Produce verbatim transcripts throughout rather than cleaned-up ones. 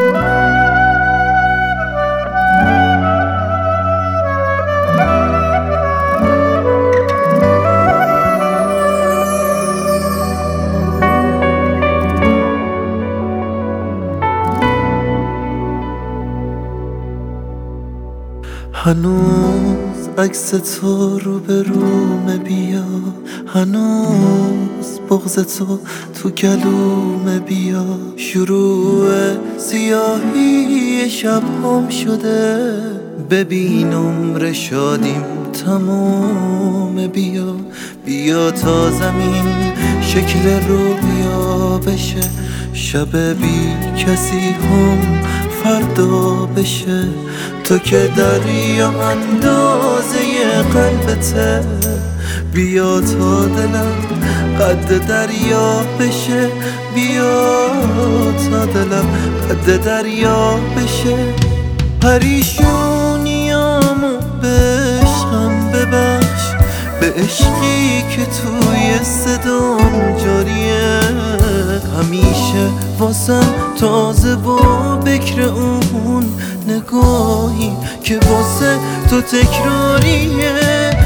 هنوز عکس تو رو به رومه، بیا هنوز بغض تو تو گلومه، بیا شروع سیاهی شب هم شده، ببین عمر شادیم تمومه، بیا بیا تا زمین شکل رویا بشه، شب بی کسی هم فردا بشه، تو که دریا اندازه قلبته، بیا تا دلم قد دریا بشه، بیا تا دلم قد دریا بشه، پریشونیامو به عشقم ببخش، به عشقی که توی صدام جاریه، همیشه واسم تازه و بکر اون نگاهی که واسه تو تکراریه،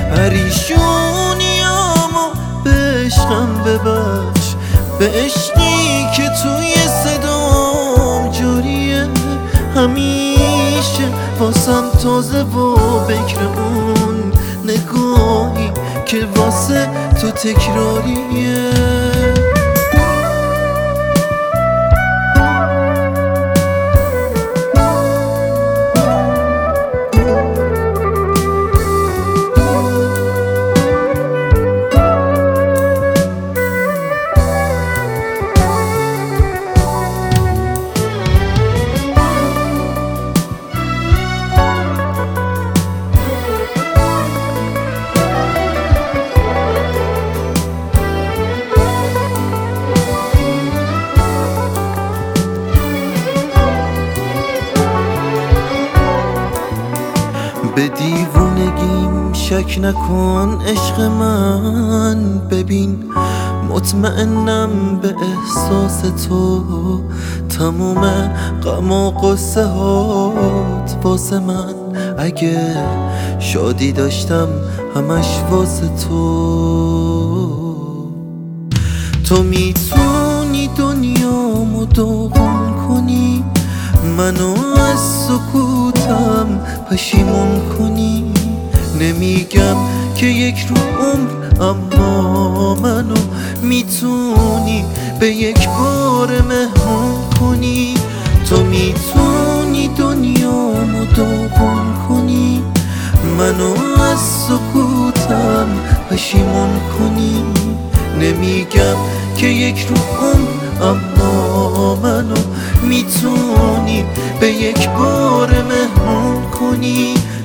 پریشونیامو به عشقم ببخش، به عشقی که توی صدام جاریه، همیشه واسم تازه و بکر اون نگاهی که واسه تو تکراریه. به دیوونگیم شک نکن عشق من، ببین مطمئنم به احساس تو، تموم غم و قصه هات واسه من، اگه شادی داشتم همش واسه تو، تو میتونی دنیامو دوغون کنی، منو از سکوتم پشیمون کنی، نمیگم که یک رو عمر اما منو میتونی به یک بار مهمون کنی، تو میتونی دنیامو دوغون کنی، منو از سکوتم پشیمون کنی، نمیگم که یک رو عمر اما منو میتونی به یک بار مهمون کنی،